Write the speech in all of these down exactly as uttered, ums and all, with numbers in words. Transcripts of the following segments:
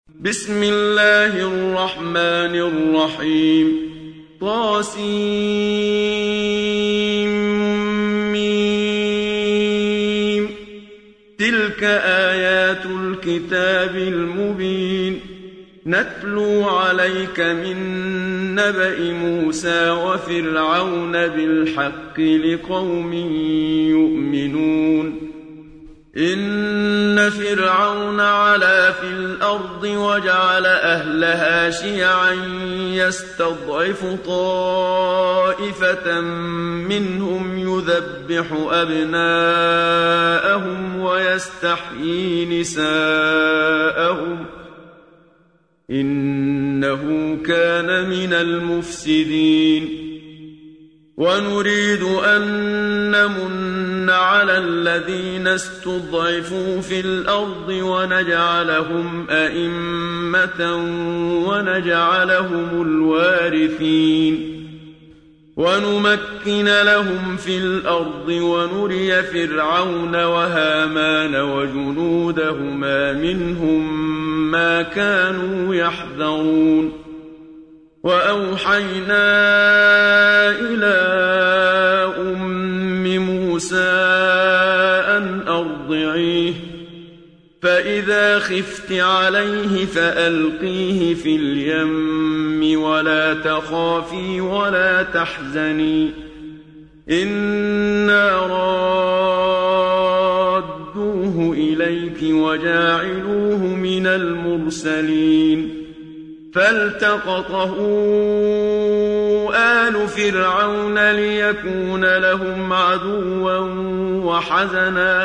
بسم الله الرحمن الرحيم طاسيم تلك آيات الكتاب المبين نتلو عليك من نبأ موسى وفرعون بالحق لقوم يؤمنون إن فرعون علا في الأرض وجعل أهلها شيعا يستضعف طائفة منهم يذبح أبناءهم ويستحيي نساءهم إنه كان من المفسدين ونريد أن نمن على الذين استضعفوا في الأرض ونجعلهم أئمة ونجعلهم الوارثين ونمكن لهم في الأرض ونري فرعون وهامان وجنودهما منهم ما كانوا يحذرون وأوحينا إلى أم موسى أن أرضعيه فإذا خفت عليه فألقيه في اليم ولا تخافي ولا تحزني إنا رادوه إليك وجاعلوه من المرسلين فالتقطه آل فرعون ليكون لهم عدوا وحزنا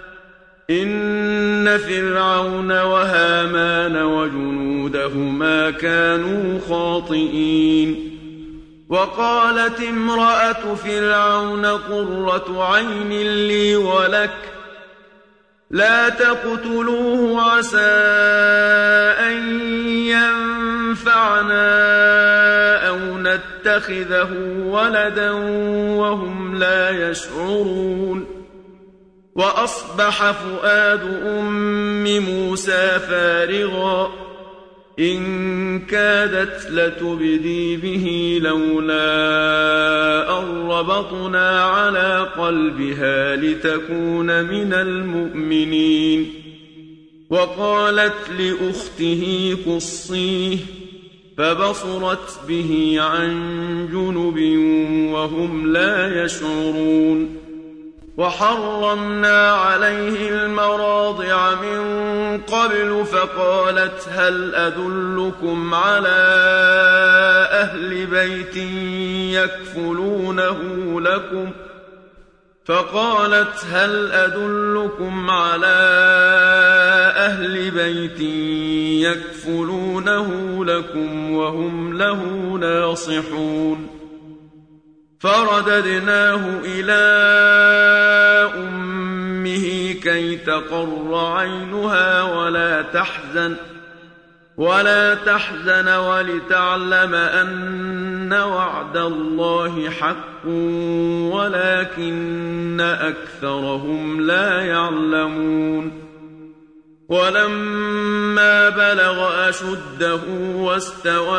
إن فرعون وهامان وجنودهما كانوا خاطئين وقالت امرأة فرعون قرة عين لي ولك لا تقتلوه عسى أن ينفعنا أو نتخذه ولدا وهم لا يشعرون وأصبح فؤاد أم موسى فارغا إن كادت لتبدي به لولا أن ربطنا على قلبها لتكون من المؤمنين وقالت لأخته قصيه فبصرت به عن جنب وهم لا يشعرون وحرمنا عليه المراضع من قبل فقالت هل أدلكم على أهل بيت يكفلونه لكم فقالت هل أدلكم على أهل بيت يكفلونه لكم وهم له ناصحون فرددناه إلى أمه كي تقر عينها ولا تحزن ولا تحزن ولتعلم أن وعد الله حق ولكن أكثرهم لا يعلمون ولما بلغ أشده واستوى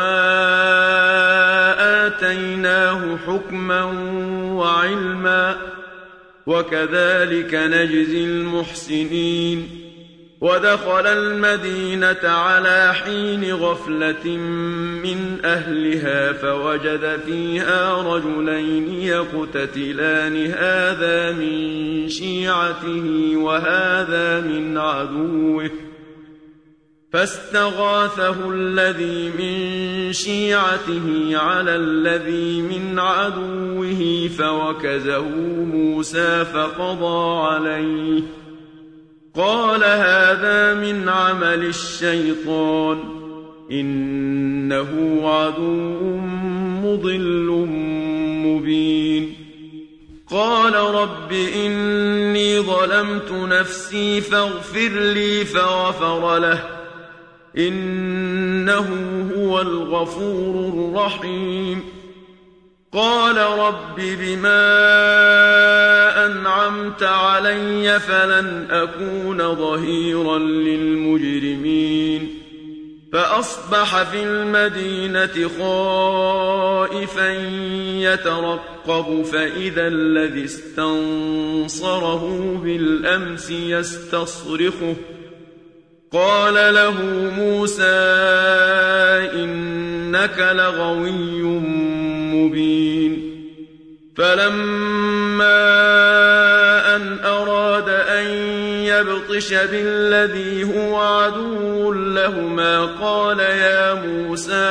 آتيناه حكما وعلما وكذلك نجزي المحسنين ودخل المدينة على حين غفلة من أهلها فوجد فيها رجلين يقتتلان هذا من شيعته وهذا من عدوه فاستغاثه الذي من شيعته على الذي من عدوه فوكزه موسى فقضى عليه قال هذا من عمل الشيطان إنه عدو مضل مبين قال رب إني ظلمت نفسي فاغفر لي فغفر له إنه هو الغفور الرحيم قال رب بما أنعمت علي فلن أكون ظهيرا للمجرمين فأصبح في المدينة خائفا يترقب فإذا الذي استنصره بالأمس يستصرخه قال له موسى إنك لغوي مبين فلما أن أراد أن يبطش بالذي هو عدو لهما قال يا موسى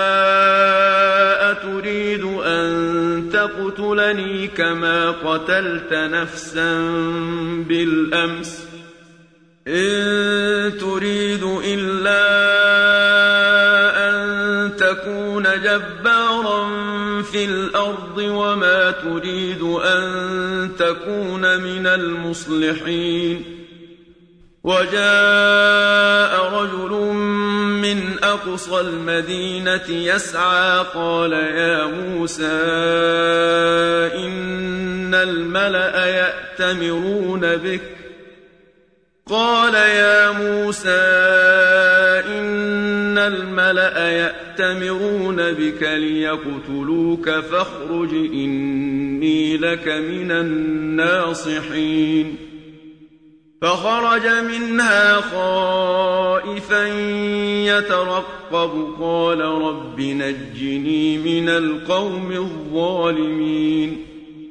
أتريد أن تقتلني كما قتلت نفسا بالأمس إن تريد إلا أن تكون جبارا في الأرض وما تريد أن تكون من المصلحين وجاء رجل من أقصى المدينة يسعى قال يا موسى إن الملأ يأتمرون بك قال يا موسى إن الملأ يأتمرون بك ليقتلوك فاخرج إني لك من الناصحين فخرج منها خائفا يترقب قال رب نجني من القوم الظالمين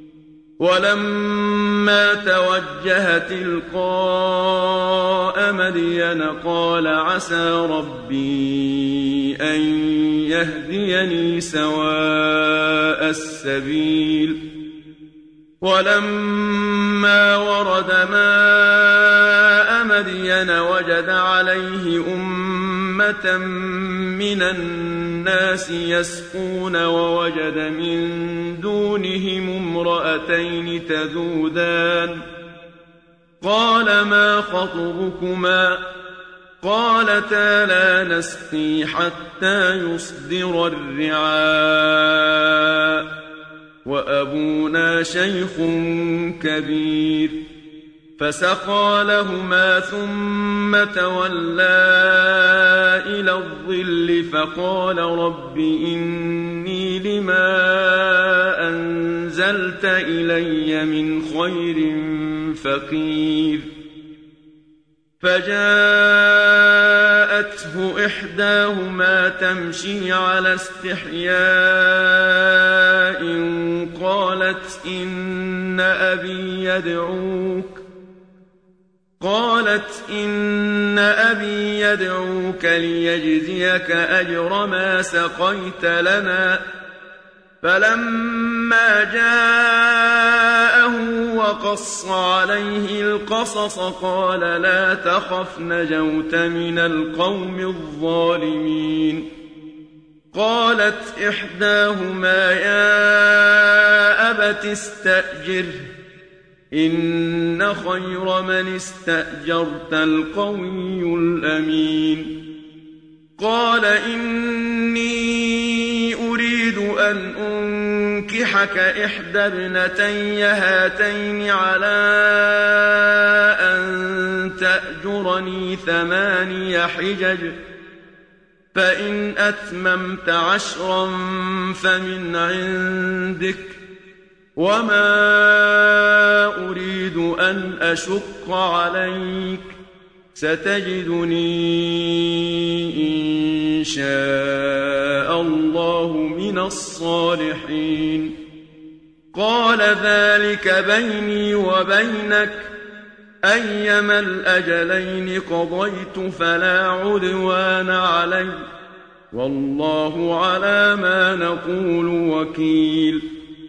ولما توجه تلقاء مدين قال عسى ربي أن يهديني سواء السبيل ولما ورد ماء مدين وجد عليه أمة من الناس يسقون ووجد من دونهم امرأتين تذودان قال ما خطبكما قالتا لا نسقي حتى يصدر الرعاء وأبونا شيخ كبير فسقى لهما ثم تولى إلى الظل فقال رب إني لما أنزلت إلي من خير فقير فجاءته إحداهما تمشي على استحياء قالت إن أبي يدعوك قالت إن أبي يدعوك ليجزيك أجر ما سقيت لنا فلما جاءه وقص عليه القصص قال لا تخف نجوت من القوم الظالمين قالت إحداهما يا أبت استأجره إن خير من استأجرت القوي الأمين قال إني أريد أن أنكحك إحدى ابنتي هاتين على أن تأجرني ثماني حجج فإن أتممت عشرا فمن عندك وما أريد أن أشق عليك ستجدني إن شاء الله من الصالحين قال ذلك بيني وبينك أيما الأجلين قضيت فلا عدوان علي والله على ما نقول وكيل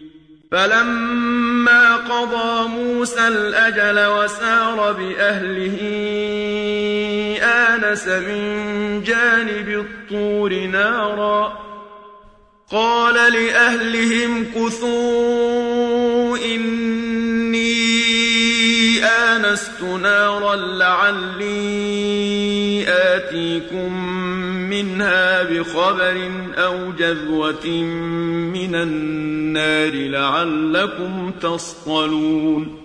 فلما قضى موسى الأجل وسار بأهله آنس من جانب الطور نارا قال لأهلهم كثوا إني آنست نارا لعلي آتيكم منها بخبر أو جذوة من النار لعلكم تصطلون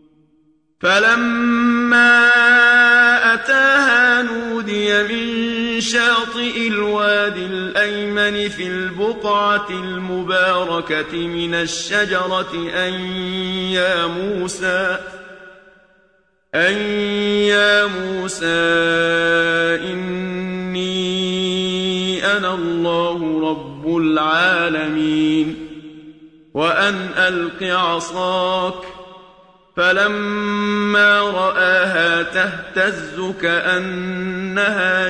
فلما أتاها نودي من شاطئ الوادي الأيمن في البقعة المباركة من الشجرة أن يا موسى أن يا موسى إني أنا الله رب العالمين وأن ألق عصاك فلما رآها تهتز كأنها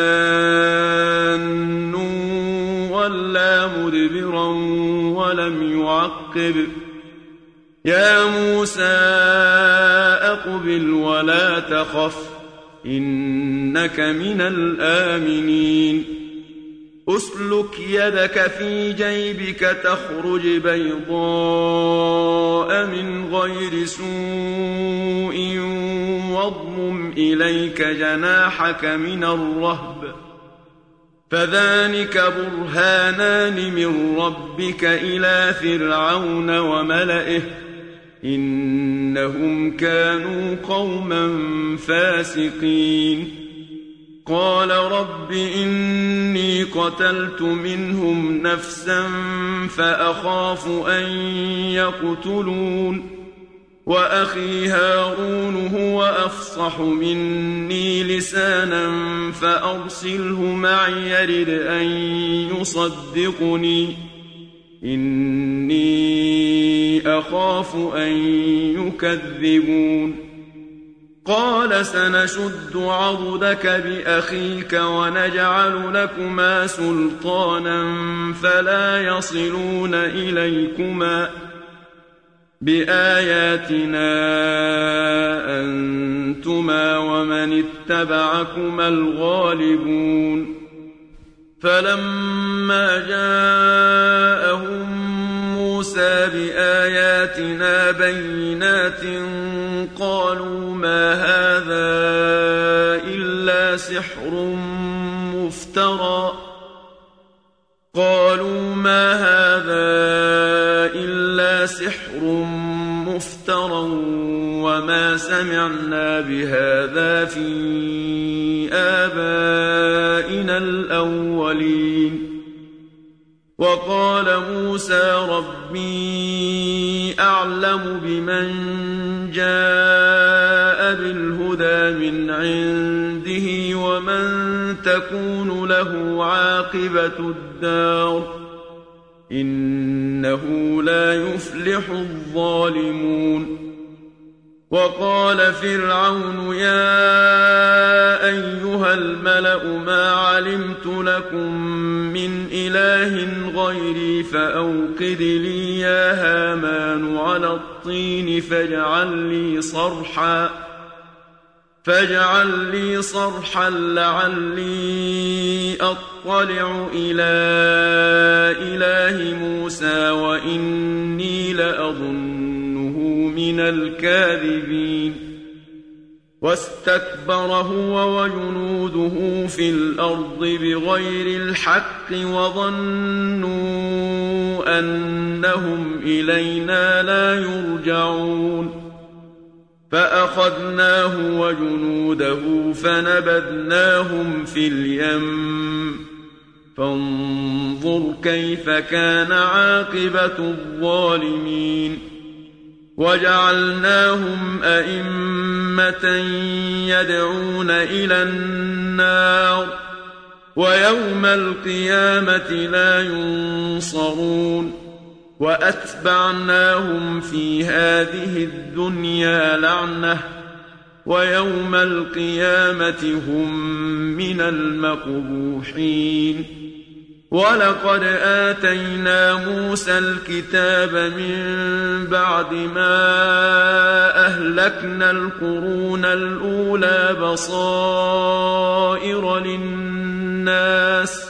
جان ولا مدبرا ولم يعقب يا موسى أقبل ولا تخف إنك من الآمنين أسلك يدك في جيبك تخرج بيضاء من غير سوء واضمم إليك جناحك من الرهب فذلك برهانان من ربك إلى فرعون وملئه إنهم كانوا قوما فاسقين قال رب إني قتلت منهم نفسا فأخاف أن يقتلون وأخي هارون هو أفصح مني لسانا فأرسله معي يرد أن يصدقني إني أخاف أن يكذبون قال سنشد عضدك بأخيك ونجعل لكما سلطانا فلا يصلون إليكما بآياتنا أنتما ومن اتبعكما الغالبون فلما جاءهم موسى بآياتنا بينات قالوا ما هذا إلا سحر مفترى قالوا ما هذا إلا سحر مفترى وما سمعنا بهذا في آبائنا الأولين وقال موسى ربي أعلم بمن جاء بالهدى من عنده ومن تكون له عاقبة الدار إنه لا يفلح الظالمون وقال فرعون يا أيها الملأ ما علمت لكم من إله غيري فأوقد لي يا هامان على الطين فاجعل لي صرحا فاجعل لي صرحا لعلي أطلع إلى إله موسى وإني لأظنه من الكاذبين واستكبر هو وجنوده في الأرض بغير الحق وظنوا أنهم إلينا لا يرجعون فأخذناه وجنوده فنبذناهم في اليم فانظر كيف كان عاقبة الظالمين وجعلناهم أئمة يدعون إلى النار ويوم القيامة لا ينصرون وأتبعناهم في هذه الدنيا لعنة ويوم القيامة هم من المقبوحين ولقد آتينا موسى الكتاب من بعد ما أهلكنا القرون الأولى بصائر للناس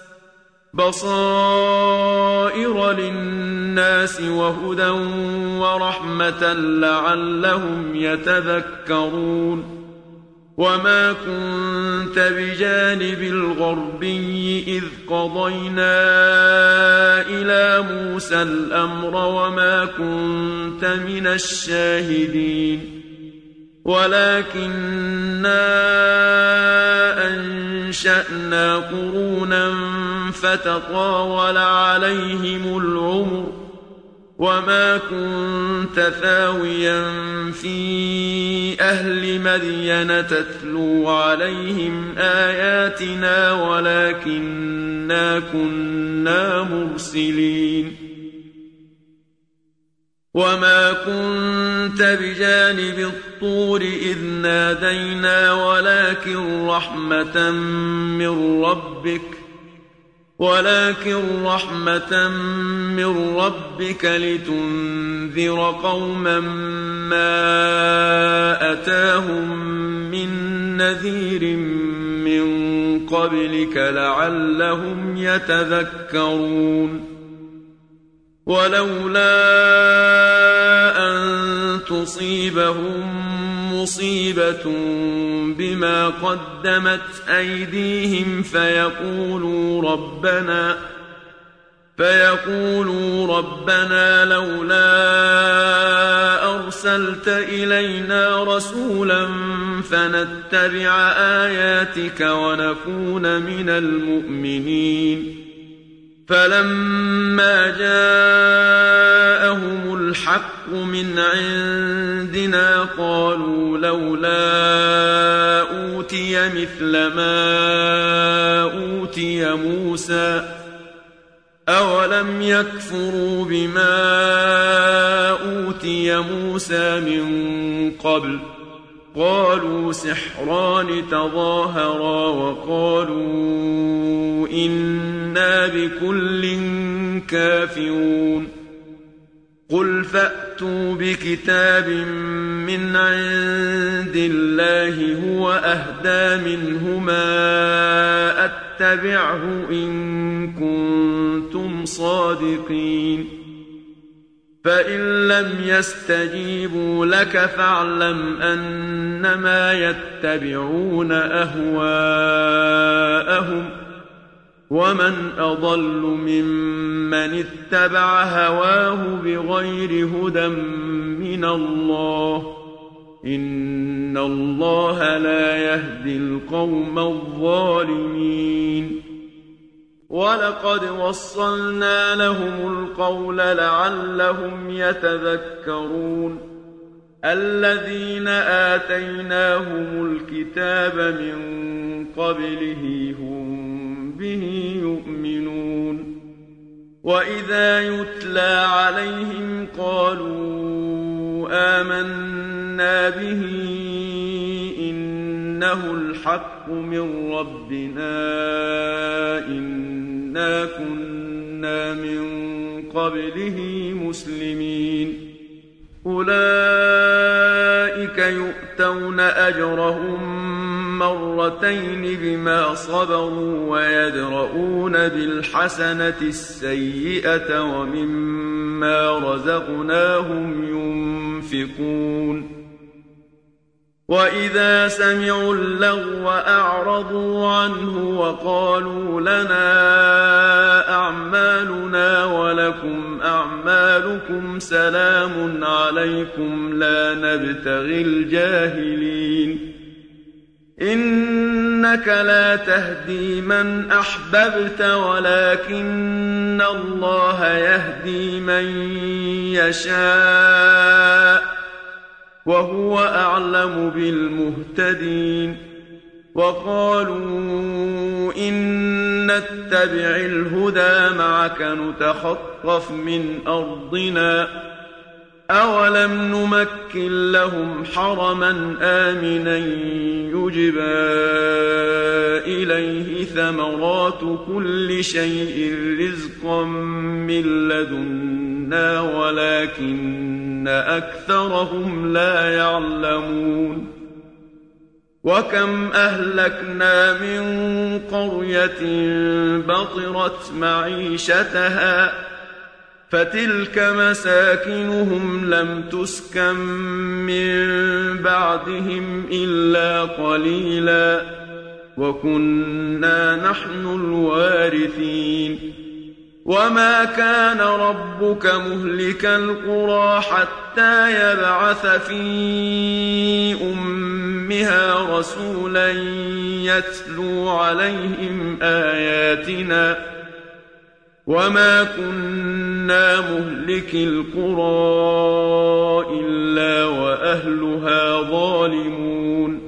بصائر للناس وهدى ورحمة لعلهم يتذكرون وما كنت بجانب الغربي إذ قضينا إلى موسى الأمر وما كنت من الشاهدين ولكننا أنشأنا قرونا فتطاول عليهم العمر وما كنت ثاويا في أهل مدين تتلو عليهم آياتنا ولكننا كنا مرسلين وما كنت بجانب الطور إذ نادينا ولكن رحمة من ربك ولكن رحمة من ربك لتنذر قوما ما أتاهم من نذير من قبلك لعلهم يتذكرون ولولا أن تصيبهم مصيبة بما قدمت أيديهم فيقولوا ربنا فيقولوا ربنا لولا أرسلت إلينا رسولا فنتبع آياتك ونكون من المؤمنين فلما جاءهم الحق من عندنا قالوا لولا أوتي مثل ما أوتي موسى أولم يكفروا بما أوتي موسى من قبل قالوا سحران تظاهرا وقالوا إنا بكل كافرون قل فأتوا بكتاب من عند الله هو أهدى منهما أتبعه إن كنتم صادقين فإن لم يستجيبوا لك فاعلم أنما يتبعون أهواءهم ومن أضل ممن اتبع هواه بغير هدى من الله إن الله لا يهدي القوم الظالمين ولقد وصلنا لهم القول لعلهم يتذكرون الذين آتيناهم الكتاب من قبله هم به يؤمنون وإذا يتلى عليهم قالوا آمنا به إنه الحق من ربنا إنا كنا من قبله مسلمين أولئك يؤتون أجرهم مرتين بما صبروا ويدرؤون بالحسنة السيئة ومما رزقناهم ينفقون وإذا سمعوا اللغو أعرضوا عنه وقالوا لنا أعمالنا ولكم أعمالكم سلام عليكم لا نبتغي الجاهلين إنك لا تهدي من أحببت ولكن الله يهدي من يشاء وهو أعلم بالمهتدين وقالوا إن نتبع الهدى معك نتخطف من أرضنا أولم نمكن لهم حرما آمنا يجبى إليه ثمرات كل شيء رزقا من لدنا ولكن أكثرهم لا يعلمون وكم أهلكنا من قرية بطرت معيشتها فتلك مساكنهم لم تسكن من بعدهم إلا قليلا وكنا نحن الوارثين وما كان ربك مهلك القرى حتى يبعث في أمها رسولا يتلو عليهم آياتنا وما كنا مهلك القرى إلا وأهلها ظالمون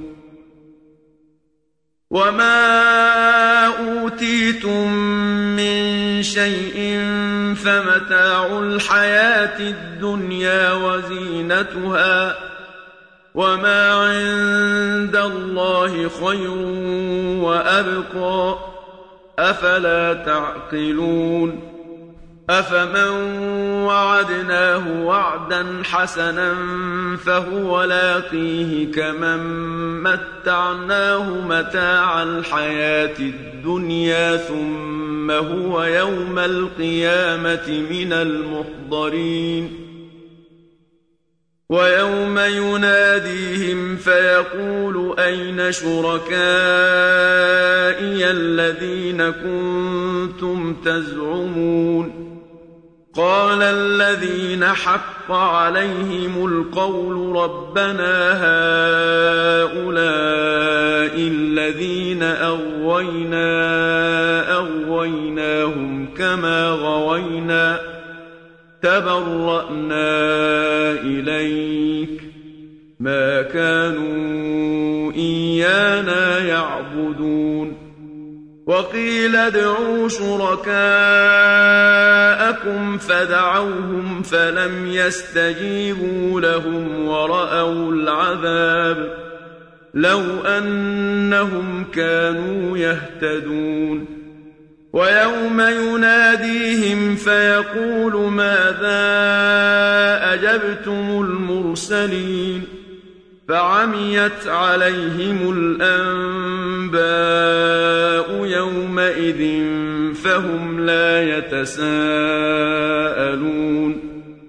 وما أوتيتم من شيء فمتاع الحياة الدنيا وزينتها وما عند الله خير وأبقى أفلا تعقلون أفمن وعدناه وعدا حسنا فهو لاقيه كمن متعناه متاع الحياة الدنيا ثم هو يوم القيامة من المحضرين ويوم يناديهم فيقول أين شركائي الذين كنتم تزعمون قال الذين حق عليهم القول ربنا هؤلاء الذين أغوينا أغويناهم كما غوينا تبرأنا إليك ما كانوا إيانا يعبدون وقيل ادعوا شركاءكم فدعوهم فلم يستجيبوا لهم ورأوا العذاب لو أنهم كانوا يهتدون ويوم يناديهم فيقول ماذا أجبتم المرسلين فعميت عليهم الأنباء يومئذ فهم لا يتساءلون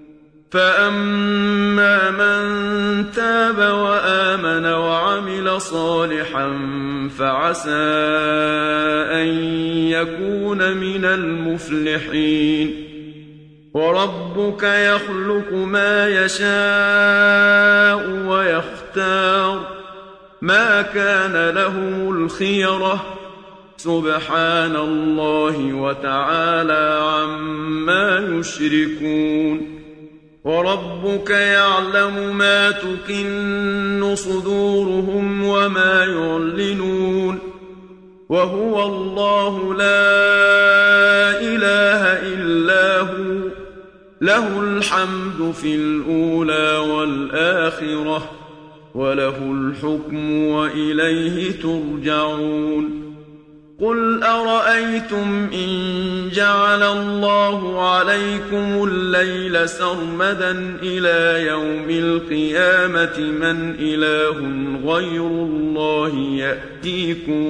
فأما من تاب وآمن وعمل صالحا فعسى أن يكون من المفلحين وربك يخلق ما يشاء ويختار ما كان لهم الخيرة سبحان الله وتعالى عما يشركون وربك يعلم ما تكن صدورهم وما يعلنون وهو الله لا إله إلا هو له الحمد في الأولى والآخرة وله الحكم وإليه ترجعون قل أرأيتم إن جعل الله عليكم الليل سرمدا إلى يوم القيامة من إله غير الله يأتيكم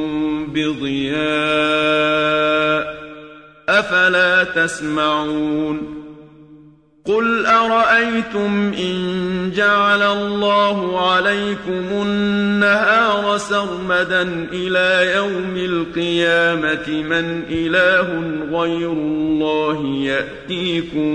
بضياء أفلا تسمعون قل أرأيتم إن جعل الله عليكم النهار سرمدا إلى يوم القيامة من إله غير الله يأتيكم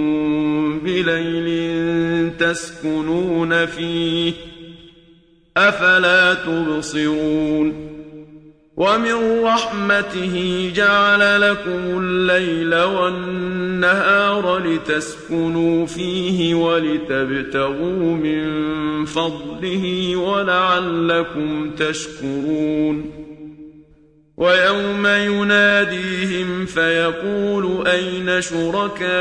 بليل تسكنون فيه أفلا تبصرون ومن رحمته جعل لكم الليل والنهار لتسكنوا فيه ولتبتغوا من فضله ولعلكم تشكرون ويوم يناديهم فيقول أين شركائي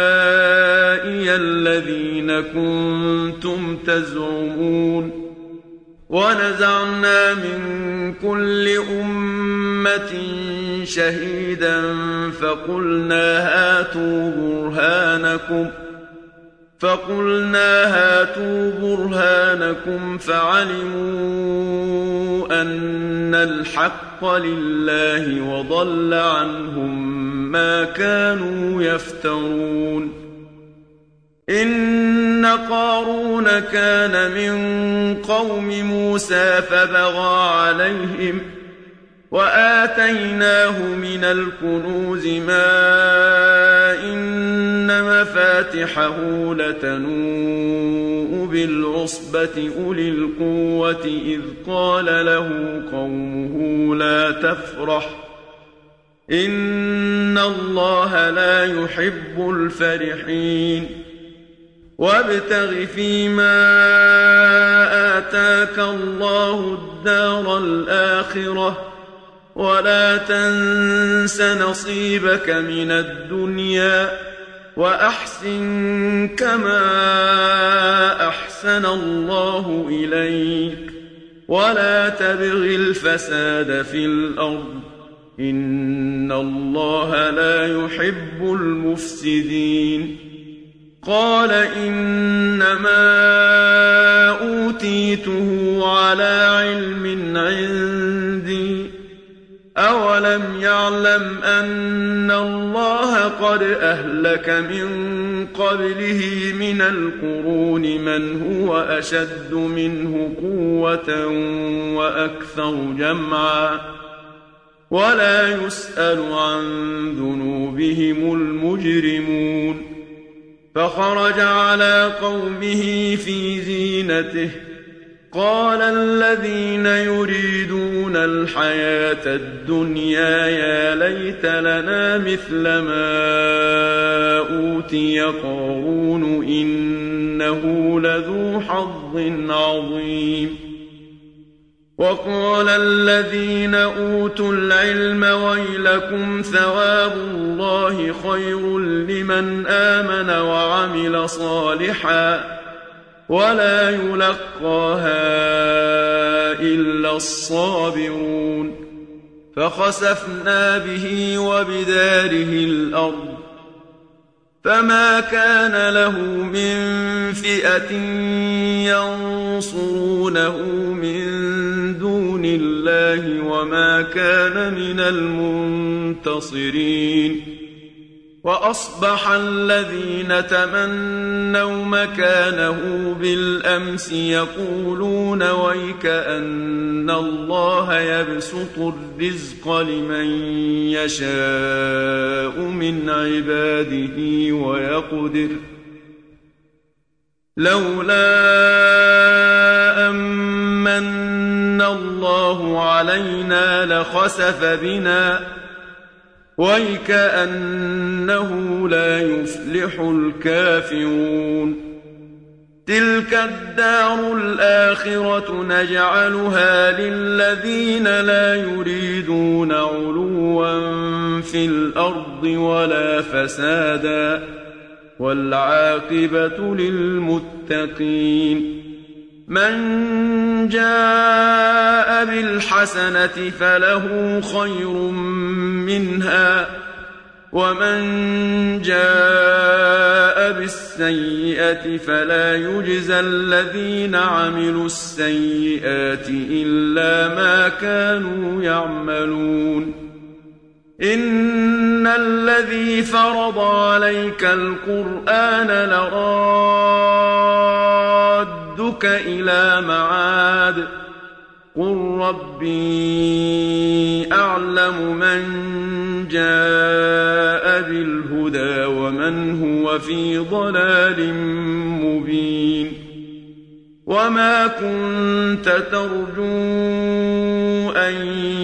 الذين كنتم تزعمون ونزعنا من كل أمة شهيدا فقلنا هاتوا برهانكم فقلنا هاتوا برهانكم فعلموا أن الحق لله وضل عنهم ما كانوا يفترون إن قارون كان من قوم موسى فبغى عليهم وآتيناه من الكنوز ما إن مفاتحه لتنوء بالعصبة أولي القوة إذ قال له قومه لا تفرح إن الله لا يحب الفرحين وابتغ فيما آتاك الله الدار الآخرة ولا تنس نصيبك من الدنيا وأحسن كما أحسن الله إليك ولا تبغ الفساد في الأرض إن الله لا يحب المفسدين قال إنما أوتيته على علم عندي أولم يعلم أن الله قد أهلك من قبله من القرون من هو أشد منه قوة وأكثر جمعا ولا يسأل عن ذنوبهم المجرمون فخرج على قومه في زينته قال الذين يريدون الحياة الدنيا يا ليت لنا مثل ما أوتي قارون إنه لذو حظ عظيم وقال الذين أوتوا العلم ويلكم ثواب الله خير لمن آمن وعمل صالحا ولا يلقاها إلا الصابرون فخسفنا به وبداره الأرض فما كان له من فئة ينصرونه من دون الله وما كان من المنتصرين وأصبح الذين تمنوا مكانه بالأمس يقولون ويكأن الله يبسط الرزق لمن يشاء من عباده ويقدر لولا أمن الله علينا لخسف بنا ويكأنه لا يفلح الكافرون تلك الدار الآخرة نجعلها للذين لا يريدون علوا في الأرض ولا فسادا والعاقبة للمتقين من جاء بالحسنة فله خير منها ومن جاء بالسيئة فلا يجزى الذين عملوا السيئات إلا ما كانوا يعملون إن الذي فرض عليك القرآن لرادك إلى معاد قل ربي أعلم من جاء بالهدى ومن هو في ضلال مبين وما كنت ترجو أن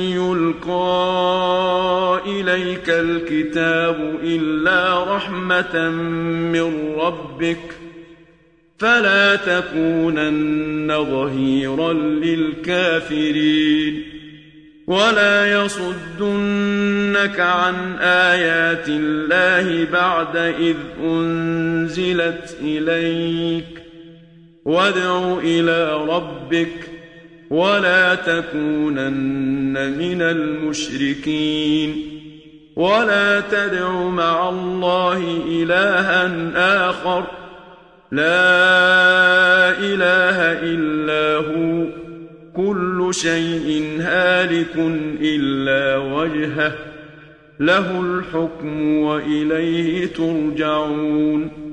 يلقى إليك الكتاب إلا رحمة من ربك فلا تكونن ظهيرا للكافرين ولا يصدنك عن آيات الله بعد إذ أنزلت إليك وادع إلى ربك ولا تكونن من المشركين ولا تدع مع الله إلها آخر لا إله إلا هو كل شيء هالك إلا وجهه له الحكم وإليه ترجعون